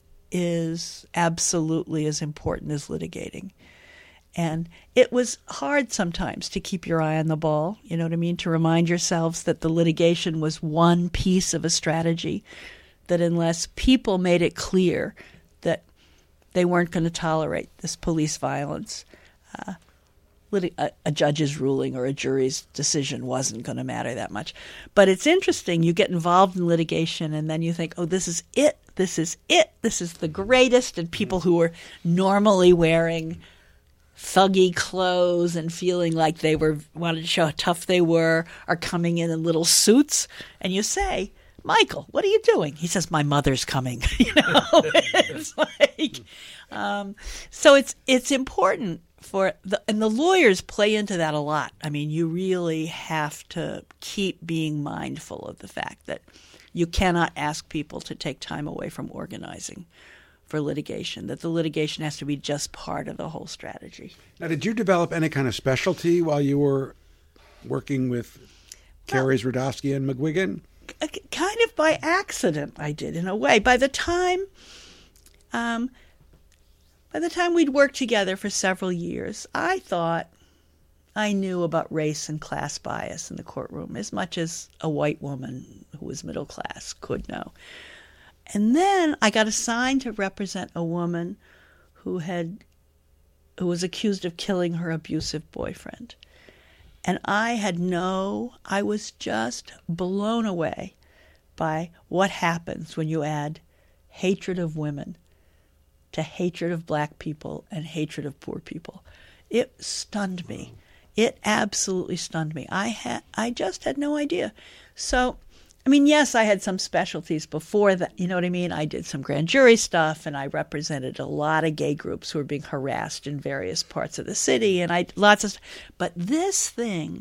is absolutely as important as litigating. And it was hard sometimes to keep your eye on the ball, you know what I mean, to remind yourselves that the litigation was one piece of a strategy, that unless people made it clear that they weren't going to tolerate this police violence, uh, lit- a, a judge's ruling or a jury's decision wasn't going to matter that much. But it's interesting. You get involved in litigation and then you think, oh, this is it. This is it. This is the greatest. And people who are normally wearing thuggy clothes and feeling like they were wanted to show how tough they were are coming in in little suits. And you say, Michael, what are you doing? He says, my mother's coming. You know, it's like, um, so it's it's important for the, and the lawyers play into that a lot. I mean, you really have to keep being mindful of the fact that you cannot ask people to take time away from organizing for litigation, that the litigation has to be just part of the whole strategy. Now, did you develop any kind of specialty while you were working with Carries, Rudofsky, and McGuigan? Kind of by accident, I did, in a way. By the time, um, by the time we'd worked together for several years, I thought I knew about race and class bias in the courtroom as much as a white woman who was middle class could know. And then I got assigned to represent a woman who had, who was accused of killing her abusive boyfriend. And I had no, I was just blown away by what happens when you add hatred of women to hatred of black people and hatred of poor people. It stunned me. It absolutely stunned me. I had, I just had no idea. So, I mean, yes, I had some specialties before that. You know what I mean? I did some grand jury stuff, and I represented a lot of gay groups who were being harassed in various parts of the city, and I lots of. But this thing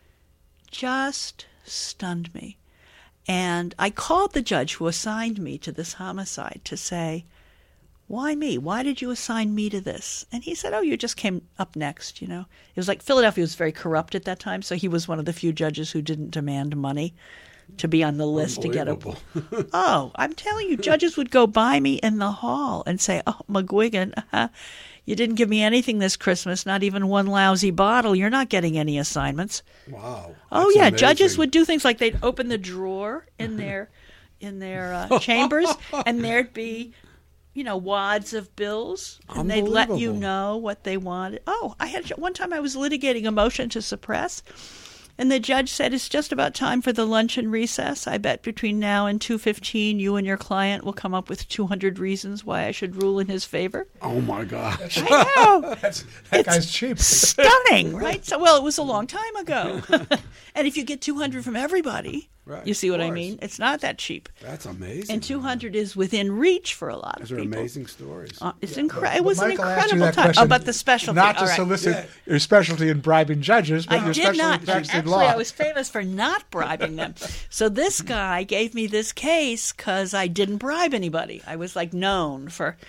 just stunned me, and I called the judge who assigned me to this homicide to say, "Why me? Why did you assign me to this?" And he said, "Oh, you just came up next." You know, it was like Philadelphia was very corrupt at that time, so he was one of the few judges who didn't demand money to be on the list to get a. Oh, I'm telling you, judges would go by me in the hall and say, "Oh, McGuigan, uh, you didn't give me anything this Christmas, not even one lousy bottle. You're not getting any assignments." Wow. Oh That's yeah, amazing. judges would do things like they'd open the drawer in their in their uh, chambers, and there'd be, you know, wads of bills, and they'd let you Unbelievable. know what they wanted. Oh, I had one time I was litigating a motion to suppress. And the judge said, it's just about time for the luncheon recess. I bet between now and two fifteen, you and your client will come up with two hundred reasons why I should rule in his favor. Oh, my gosh. I know. That's, that It's guy's cheap. Stunning, right? So, well, it was a long time ago. And if you get two hundred from everybody, Right, you see what of I course. mean? It's not that cheap. That's amazing. And two hundred is within reach for a lot of Those are people. amazing stories. Uh, it's incredible. It But was an Michael asked you incredible that time. question Oh, but the specialty. Not to All right. solicit your specialty in bribing judges, but I your did specialty not. in practicing Actually, law. I was famous for not bribing them. So this guy gave me this case because I didn't bribe anybody. I was like known for.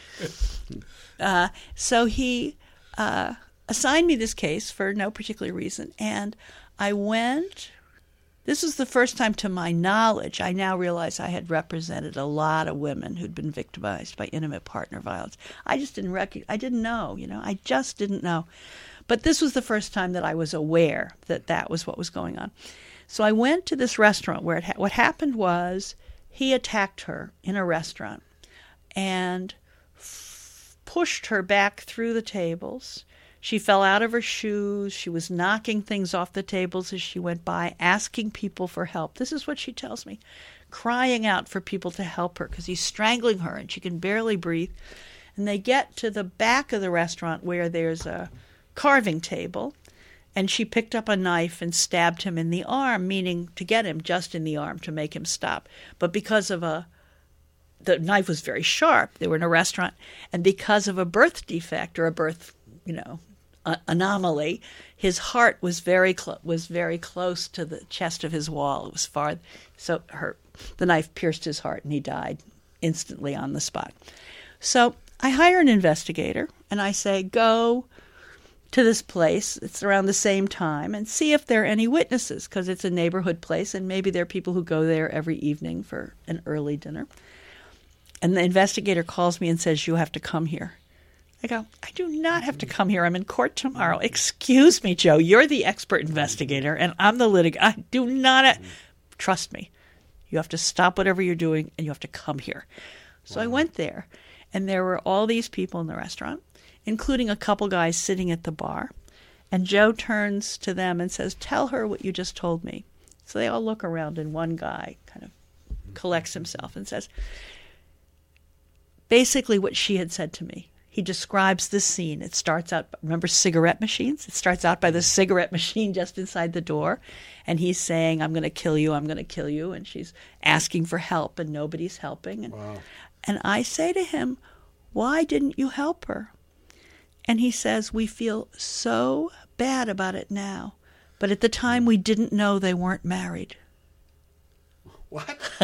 Uh, so he uh, assigned me this case for no particular reason, and I went. This was the first time, to my knowledge, I now realize I had represented a lot of women who'd been victimized by intimate partner violence. I just didn't recognize, I didn't know, you know, I just didn't know. But this was the first time that I was aware that that was what was going on. So I went to this restaurant where it ha- what happened was he attacked her in a restaurant and f- pushed her back through the tables. She fell out of her shoes. She was knocking things off the tables as she went by, asking people for help. This is what she tells me, crying out for people to help her because he's strangling her and she can barely breathe. And they get to the back of the restaurant where there's a carving table, and she picked up a knife and stabbed him in the arm, meaning to get him just in the arm to make him stop. But because of a the knife was very sharp, they were in a restaurant, and because of a birth defect or a birth, you know, anomaly, his heart was very close was very close to the chest of his wall. It was far, so her the knife pierced his heart and he died instantly on the spot. So I hire an investigator and I say, go to this place, it's around the same time, and see if there are any witnesses, because it's a neighborhood place and maybe there are people who go there every evening for an early dinner. And the investigator calls me and says, you have to come here. I go, I do not have to come here. I'm in court tomorrow. Excuse me, Joe. You're the expert investigator, and I'm the litigant. I do not. Ha- Trust me. You have to stop whatever you're doing, and you have to come here. So wow. I went there, and there were all these people in the restaurant, including a couple guys sitting at the bar. And Joe turns to them and says, tell her what you just told me. So they all look around, and one guy kind of collects himself and says, basically what she had said to me. He describes this scene. It starts out, remember cigarette machines? It starts out by the cigarette machine just inside the door. And he's saying, I'm going to kill you, I'm going to kill you. And she's asking for help, and nobody's helping. And, wow. and I say to him, why didn't you help her? And he says, we feel so bad about it now. But at the time, we didn't know they weren't married. What?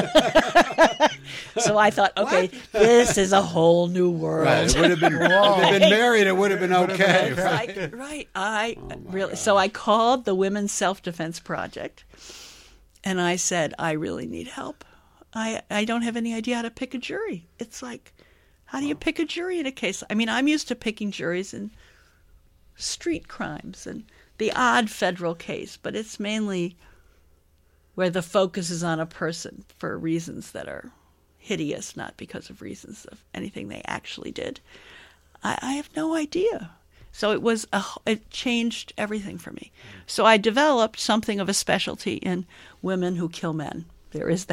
So I thought, okay, what? This is a whole new world. Right. It would have been, if they'd been married, it would have been okay. Right, right. I oh really. God. So I called the Women's Self-Defense Project, and I said, I really need help. I I don't have any idea how to pick a jury. It's like, how do you pick a jury in a case? I mean, I'm used to picking juries in street crimes and the odd federal case, but it's mainly where the focus is on a person for reasons that are hideous, not because of reasons of anything they actually did. I, I have no idea. So it was a, it changed everything for me. So I developed something of a specialty in women who kill men. There is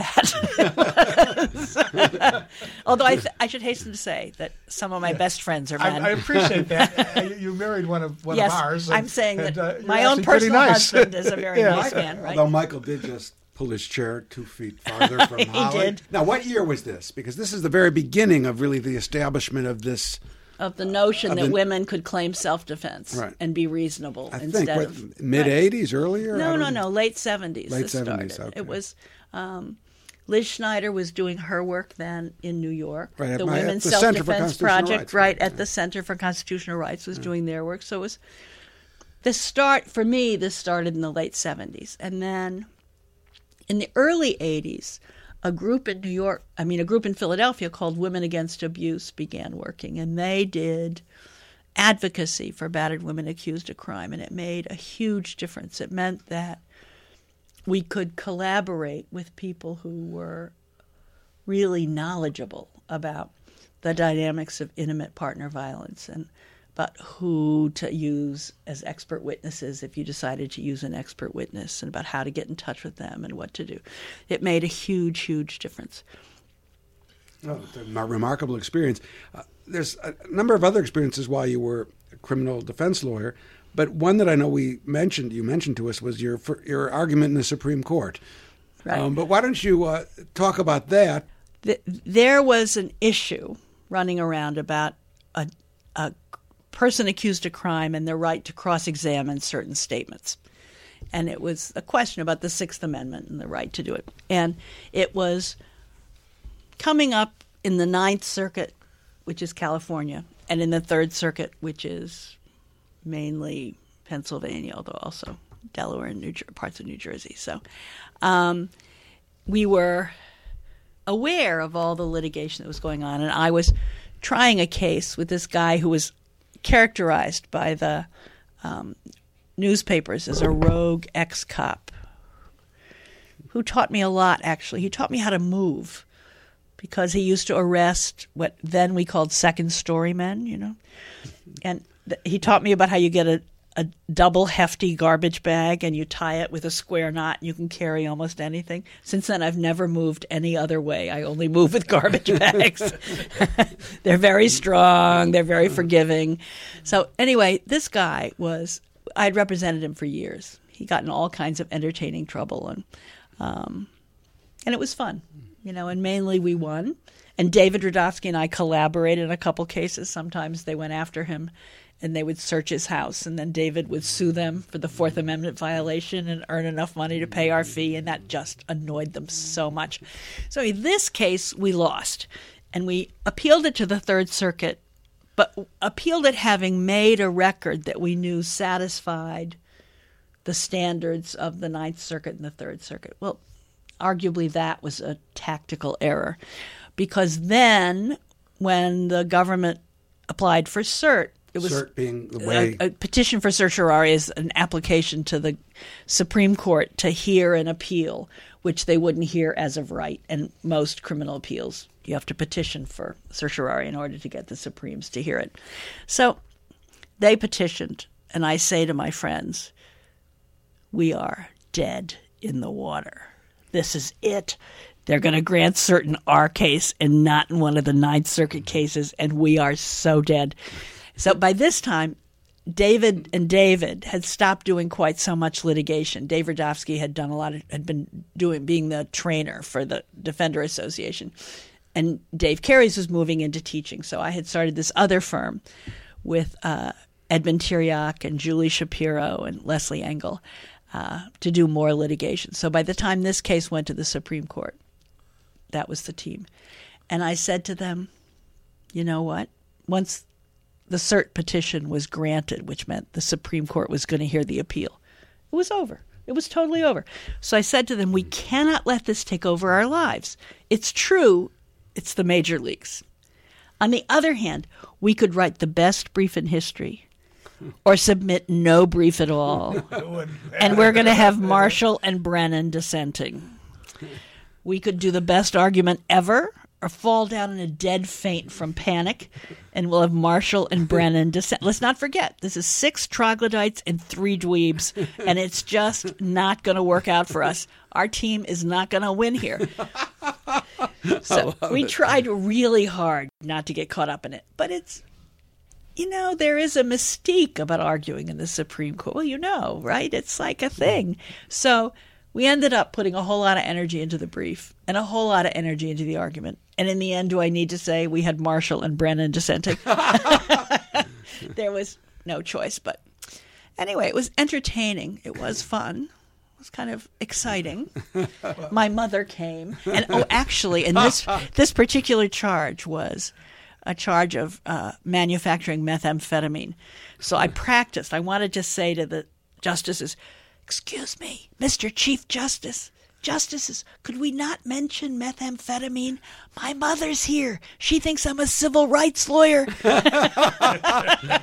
that. Although I, th- I should hasten to say that some of my yeah. best friends are men. I, I appreciate that. You married one of one yes, of ours. And, I'm saying that and, uh, my own personal nice. husband is a very yeah. nice man. Right? Although Michael did just pull his chair two feet farther from he Holly. Did. Now, what year was this? Because this is the very beginning of really the establishment of this. Of the notion of that the, women could claim self-defense right. and be reasonable I instead think, what, of mid-eighties, right. earlier? No, no, no, late seventies. Late this seventies. Started. Okay. It was. Um, Liz Schneider was doing her work then in New York. Right, the my, Women's the Self-Defense Project, Rights, right, right, at the Center for Constitutional Rights was yeah. doing their work. So it was the start, for me, this started in the late seventies. And then in the early eighties, a group in New York, I mean, a group in Philadelphia called Women Against Abuse began working. And they did advocacy for battered women accused of crime. And it made a huge difference. It meant that we could collaborate with people who were really knowledgeable about the dynamics of intimate partner violence and about who to use as expert witnesses if you decided to use an expert witness, and about how to get in touch with them and what to do. It made a huge, huge difference. Oh, it's a remarkable experience. Uh, there's a number of other experiences while you were a criminal defense lawyer, but one that I know we mentioned, you mentioned to us, was your your argument in the Supreme Court. Right. Um, but why don't you uh, talk about that? The, there was an issue running around about a, a person accused of crime and their right to cross-examine certain statements. And it was a question about the Sixth Amendment and the right to do it. And it was coming up in the Ninth Circuit, which is California, and in the Third Circuit, which is mainly Pennsylvania, although also Delaware and New Jer- parts of New Jersey. So um, we were aware of all the litigation that was going on, and I was trying a case with this guy who was characterized by the um, newspapers as a rogue ex-cop who taught me a lot, actually. He taught me how to move, because he used to arrest what then we called second-story men, you know. And th- he taught me about how you get a, a double hefty garbage bag and you tie it with a square knot and you can carry almost anything. Since then, I've never moved any other way. I only move with garbage bags. They're very strong. They're very forgiving. So anyway, this guy was, I'd represented him for years. He got in all kinds of entertaining trouble, and um, and it was fun. You know, and mainly we won. And David Rudofsky and I collaborated in a couple cases. Sometimes they went after him and they would search his house, and then David would sue them for the Fourth Amendment violation and earn enough money to pay our fee, and that just annoyed them so much. So in this case, we lost, and we appealed it to the Third Circuit, but appealed it having made a record that we knew satisfied the standards of the Ninth Circuit and the Third Circuit. Well, arguably that was a tactical error, because then when the government applied for cert, it was cert being the way a, a petition for certiorari is an application to the Supreme Court to hear an appeal, which they wouldn't hear as of right. And most criminal appeals, you have to petition for certiorari in order to get the Supremes to hear it. So they petitioned, and I say to my friends, we are dead in the water. This is it. They're going to grant cert in our case and not in one of the Ninth Circuit cases, and we are so dead. So by this time, David and David had stopped doing quite so much litigation. Dave Rudofsky had done a lot of, had been doing, being the trainer for the Defender Association, and Dave Carries was moving into teaching. So I had started this other firm with uh, Edmund Tiriac and Julie Shapiro and Leslie Engel uh, to do more litigation. So by the time this case went to the Supreme Court, that was the team. And I said to them, you know what? Once the cert petition was granted, which meant the Supreme Court was going to hear the appeal, it was over. It was totally over. So I said to them, we cannot let this take over our lives. It's true, it's the major leagues. On the other hand, we could write the best brief in history or submit no brief at all. And we're going to have Marshall and Brennan dissenting. We could do the best argument ever or fall down in a dead faint from panic, and we'll have Marshall and Brennan dissent. Let's not forget, this is six troglodytes and three dweebs, and it's just not going to work out for us. Our team is not going to win here. So we tried really hard not to get caught up in it. But it's, you know, there is a mystique about arguing in the Supreme Court. Well, you know, right? It's like a thing. So we ended up putting a whole lot of energy into the brief and a whole lot of energy into the argument. And in the end, do I need to say we had Marshall and Brennan dissenting? There was no choice. But anyway, it was entertaining. It was fun. It was kind of exciting. My mother came. And, oh, actually, and this, this particular charge was a charge of uh, manufacturing methamphetamine. So I practiced. I wanted to say to the justices, excuse me, Mister Chief Justice, Justices, could we not mention methamphetamine? My mother's here. She thinks I'm a civil rights lawyer. I,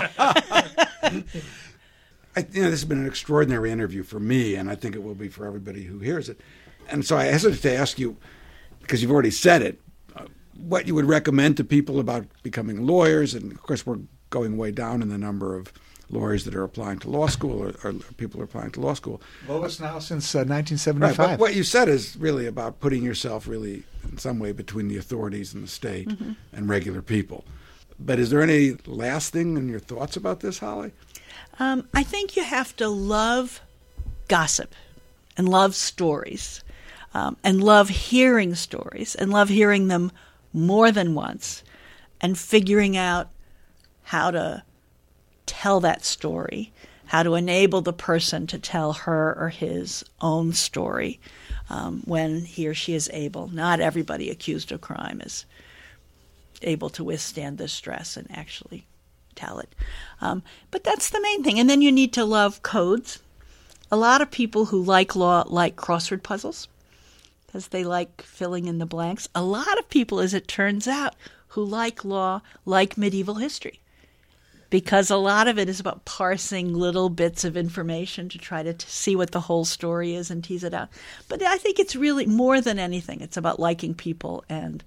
you know, this has been an extraordinary interview for me, and I think it will be for everybody who hears it. And so I hesitate to ask you, because you've already said it, uh, what you would recommend to people about becoming lawyers. And, of course, we're going way down in the number of lawyers that are applying to law school or, or people are applying to law school. Lowest now since uh, nineteen seventy-five. Right, but what you said is really about putting yourself really in some way between the authorities and the state mm-hmm. and regular people. But is there any lasting in your thoughts about this, Holly? Um, I think you have to love gossip and love stories um, and love hearing stories and love hearing them more than once and figuring out how to tell that story, how to enable the person to tell her or his own story um, when he or she is able. Not everybody accused of crime is able to withstand the stress and actually tell it. Um, but that's the main thing. And then you need to love codes. A lot of people who like law like crossword puzzles because they like filling in the blanks. A lot of people, as it turns out, who like law like medieval history because a lot of it is about parsing little bits of information to try to t- see what the whole story is and tease it out. But I think it's really more than anything. It's about liking people and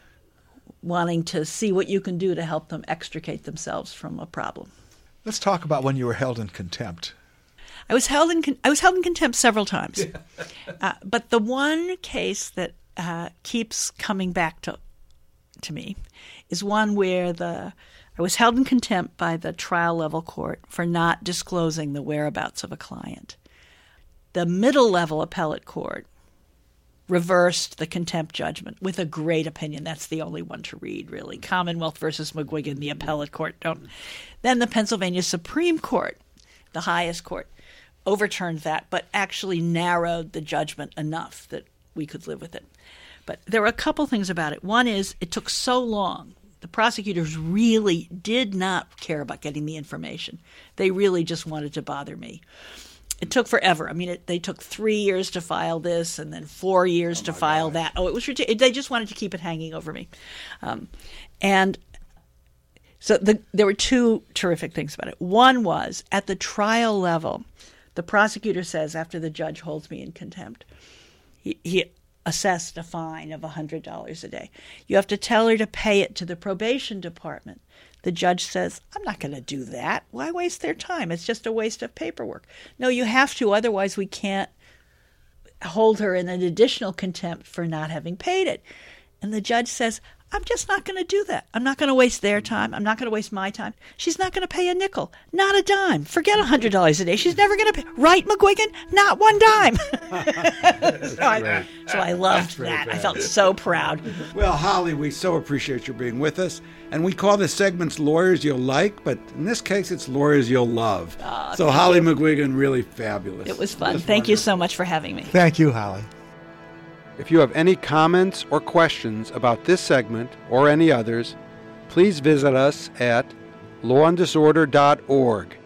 wanting to see what you can do to help them extricate themselves from a problem. Let's talk about when you were held in contempt. I was held in con- I was held in contempt several times, uh, but the one case that uh, keeps coming back to to me is one where the I was held in contempt by the trial level court for not disclosing the whereabouts of a client. The middle level appellate court reversed the contempt judgment with a great opinion. That's the only one to read, really. Commonwealth versus McGuigan, the appellate court. Don't. Then the Pennsylvania Supreme Court, the highest court, overturned that, but actually narrowed the judgment enough that we could live with it. But there were a couple things about it. One is it took so long. The prosecutors really did not care about getting the information. They really just wanted to bother me. It took forever. I mean, it, they took three years to file this and then four years oh to file God. that. Oh, it was ridiculous. They just wanted to keep it hanging over me. Um, and so the, there were two terrific things about it. One was, at the trial level, the prosecutor says, after the judge holds me in contempt, he, he assessed a fine of one hundred dollars a day. You have to tell her to pay it to the probation department. The judge says, I'm not going to do that. Why waste their time? It's just a waste of paperwork. No, you have to, otherwise we can't hold her in an additional contempt for not having paid it. And the judge says, I'm just not going to do that. I'm not going to waste their time. I'm not going to waste my time. She's not going to pay a nickel, not a dime. Forget one hundred dollars a day. She's never going to pay. Right, McGuigan? Not one dime. so, I, so I loved that. I felt so proud. Well, Holly, we so appreciate your being with us. And we call this segments Lawyers You'll Like, but in this case, it's Lawyers You'll Love. Oh, so Holly you. McGuigan, really fabulous. It was fun. Just thank wonderful. you so much for having me. Thank you, Holly. If you have any comments or questions about this segment or any others, please visit us at law and disorder dot org.